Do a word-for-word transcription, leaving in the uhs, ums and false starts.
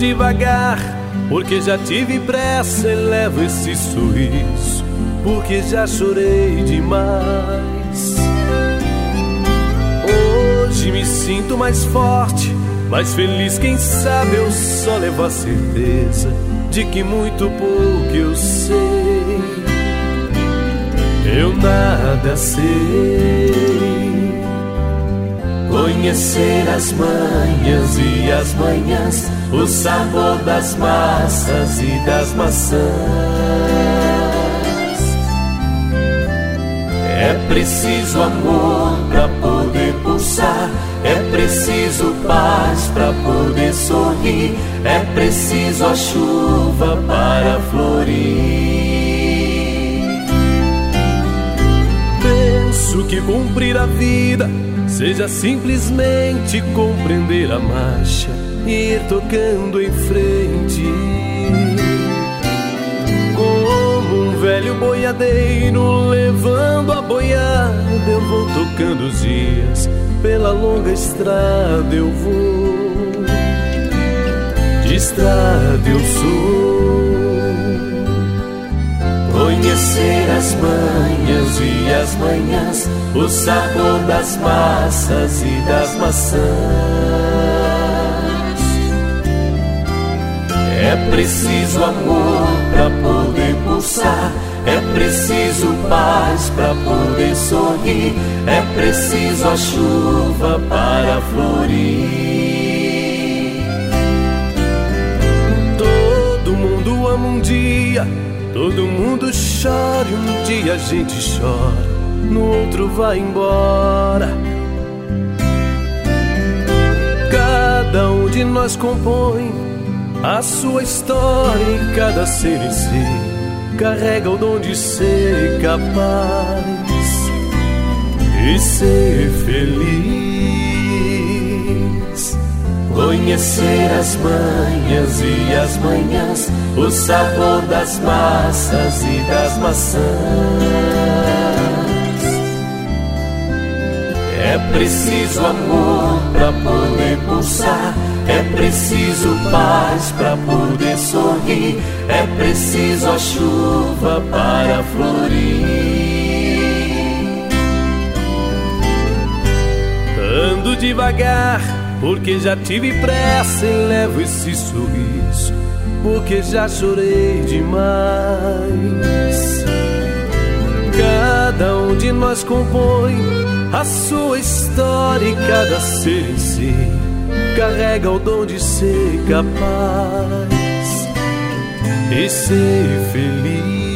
devagar, porque já tive pressa e levo esse sorriso, porque já chorei demais. Hoje me sinto mais forte, mais feliz, quem sabe eu só levo a certeza de que muito pouco eu sei. Eu nada sei. Conhecer as manhas e as manhãs, o sabor das massas e das maçãs. É preciso amor pra poder pulsar, é preciso paz pra poder sorrir, é preciso a chuva para florir. Penso que cumprir a vida seja simplesmente compreender a marcha e ir tocando em frente. Como um velho boiadeiro levando a boiada, eu vou tocando os dias, pela longa estrada eu vou. De estrada eu sou. Conhecer as manhas e as manhãs, o sabor das massas e das maçãs. É preciso amor pra poder pulsar, é preciso paz pra poder sorrir, é preciso a chuva para florir. Todo mundo ama um dia, todo mundo chora e um dia a gente chora, no outro vai embora. Cada um de nós compõe a sua história e cada ser em si carrega o dom de ser capaz e ser feliz. Conhecer as manhas e as manhãs, o sabor das massas e das maçãs. É preciso amor pra poder pulsar, é preciso paz pra poder sorrir, é preciso a chuva para florir. Ando devagar, porque já tive pressa e levo esse sorriso, porque já chorei demais. Cada um de nós compõe a sua história e cada ser em si carrega o dom de ser capaz e ser feliz.